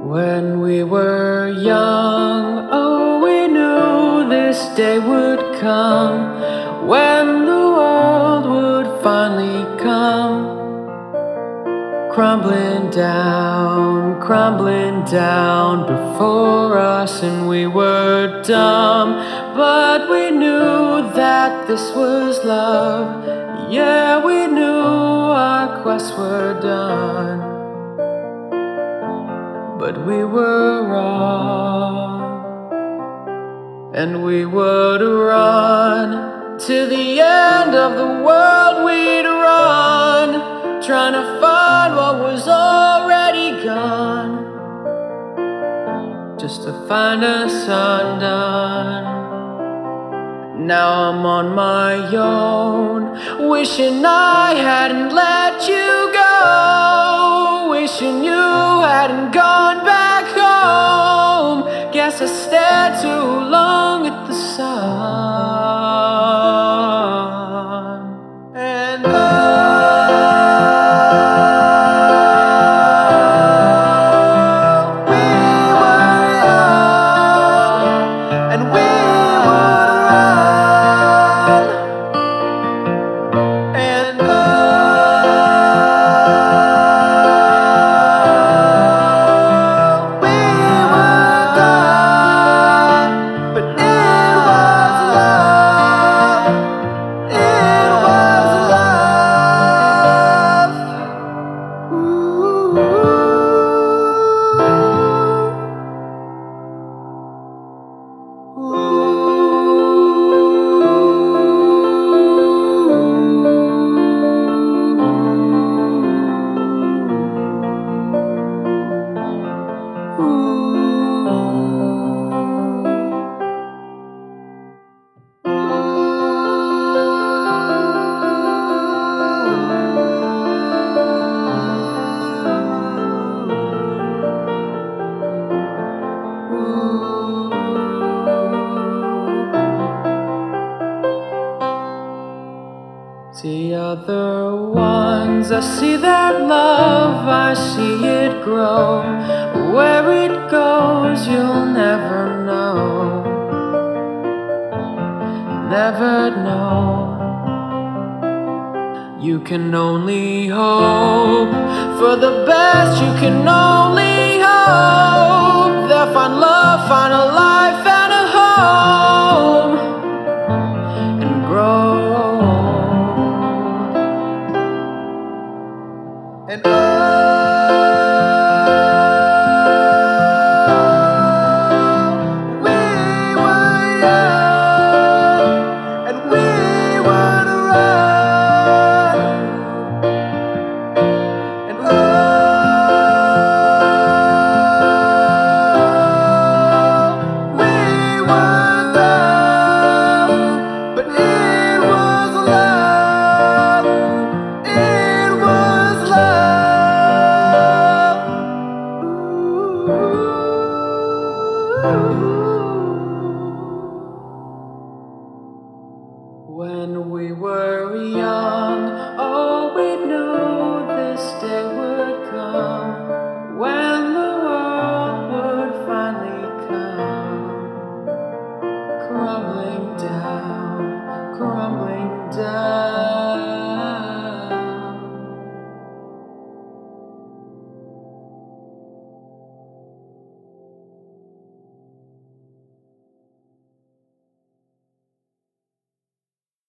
When we were young, oh, we knew this day would come, when the world would finally come crumbling down before us, and we were dumb, but we knew that this was love. Yeah, we knew our quests were done, but we were wrong, and we would run to the end of the world. We'd run, trying to find what was already gone, just to find us undone. Now I'm on my own, wishing I hadn't let you go, wishing you hadn't gone back home. Guess I stared too long at the sun. And the other ones, I see that love, I see it grow. Where it goes, you'll never know, never know. You can only hope for the best, you can only hope they'll find love, find a life and a home, and grow. And